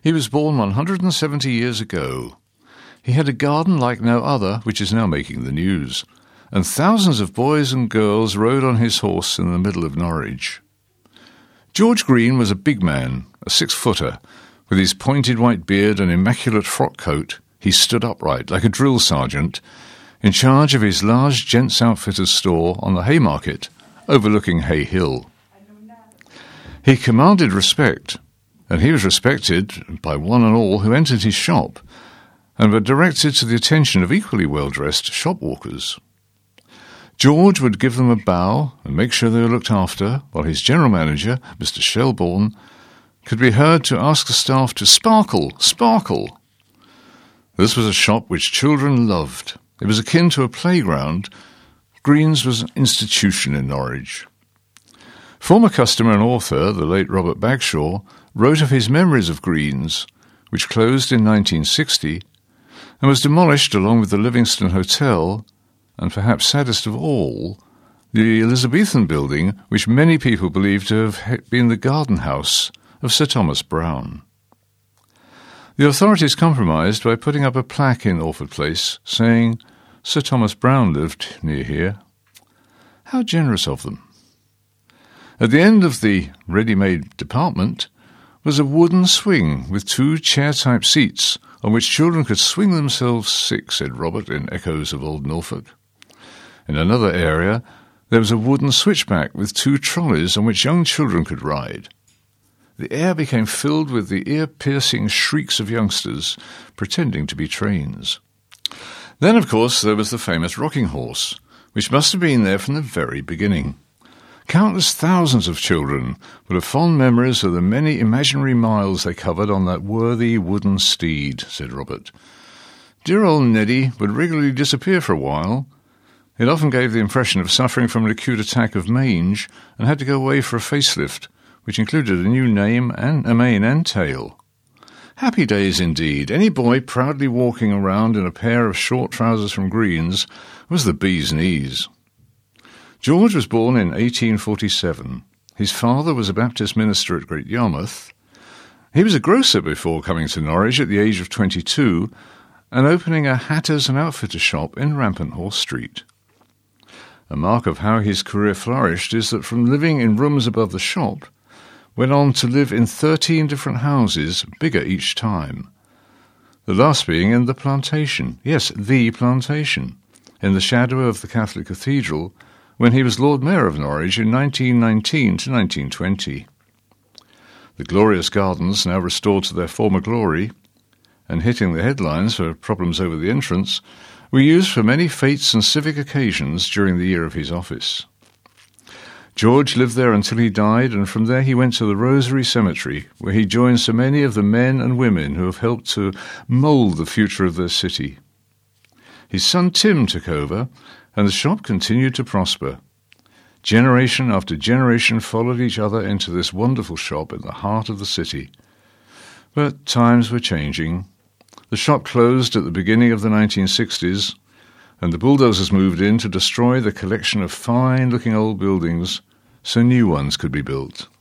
He was born 170 years ago. He had a garden like no other, which is now making the news, and thousands of boys and girls rode on his horse in the middle of Norwich. George Green was a big man, a 6-footer. With his pointed white beard and immaculate frock coat, he stood upright like a drill sergeant, in charge of his large gents' outfitters store on the Haymarket, overlooking Hay Hill. He commanded respect, and he was respected by one and all who entered his shop, and were directed to the attention of equally well-dressed shopwalkers. George would give them a bow and make sure they were looked after, while his general manager, Mr. Shelbourne, could be heard to ask the staff to sparkle, sparkle. This was a shop which children loved. It was akin to a playground. Green's was an institution in Norwich. Former customer and author, the late Robert Bagshaw, wrote of his memories of Green's, which closed in 1960 and was demolished along with the Livingston Hotel, and perhaps saddest of all, the Elizabethan building, which many people believe to have been the garden house of Sir Thomas Browne. The authorities compromised by putting up a plaque in Orford Place saying, "Sir Thomas Browne lived near here." How generous of them. At the end of the ready-made department was a wooden swing with 2 chair-type seats on which children could swing themselves sick, said Robert in Echoes of Old Norfolk. In another area there was a wooden switchback with 2 trolleys on which young children could ride. The air became filled with the ear-piercing shrieks of youngsters pretending to be trains. Then, of course, there was the famous rocking horse, which must have been there from the very beginning. Countless thousands of children would have fond memories of the many imaginary miles they covered on that worthy wooden steed, said Robert. Dear old Neddy would regularly disappear for a while. It often gave the impression of suffering from an acute attack of mange and had to go away for a facelift, which included a new name and a mane and tail. Happy days indeed. Any boy proudly walking around in a pair of short trousers from Green's was the bee's knees. George was born in 1847. His father was a Baptist minister at Great Yarmouth. He was a grocer before coming to Norwich at the age of 22 and opening a hatter's and outfitter shop in Rampant Horse Street. A mark of how his career flourished is that from living in rooms above the shop, went on to live in 13 different houses, bigger each time. The last being in the Plantation, yes, the Plantation, in the shadow of the Catholic Cathedral, when he was Lord Mayor of Norwich in 1919 to 1920. The glorious gardens, now restored to their former glory, and hitting the headlines for problems over the entrance, were used for many fetes and civic occasions during the year of his office. George lived there until he died, and from there he went to the Rosary Cemetery, where he joined so many of the men and women who have helped to mould the future of their city. His son Tim took over, and the shop continued to prosper. Generation after generation followed each other into this wonderful shop in the heart of the city. But times were changing. The shop closed at the beginning of the 1960s, and the bulldozers moved in to destroy the collection of fine-looking old buildings so new ones could be built.